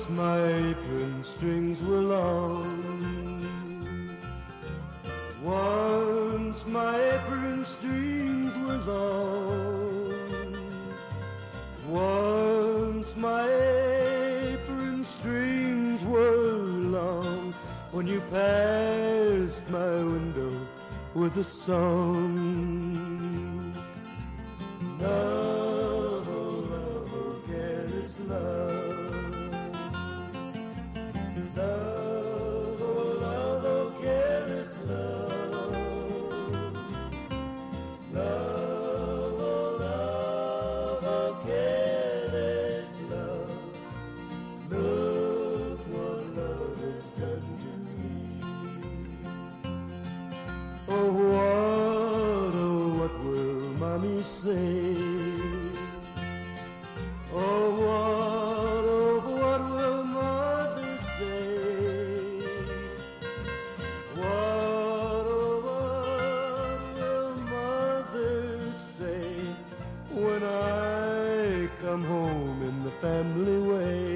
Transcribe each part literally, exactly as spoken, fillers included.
my apron strings were long. Once my apron strings were long. Once my apron strings were long. When you passed my window with a song. Love, oh love, oh careless love. Love, oh love, oh careless love. Love, oh love, oh careless love. Look what love has done to me. Oh what, oh what will mommy say? Oh what, oh what will mother say? What, oh what will mother say when I come home in the family way?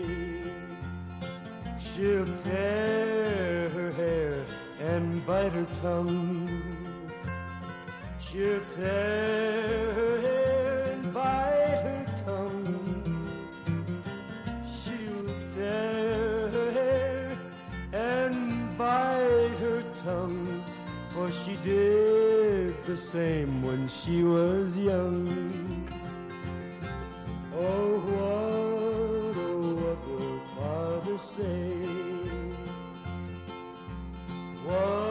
She'll tear her hair and bite her tongue. She'll tear her hair and bite her tongue. She'll tear her hair and bite her tongue, for she did the same when she was young. Oh what, oh what will father say? What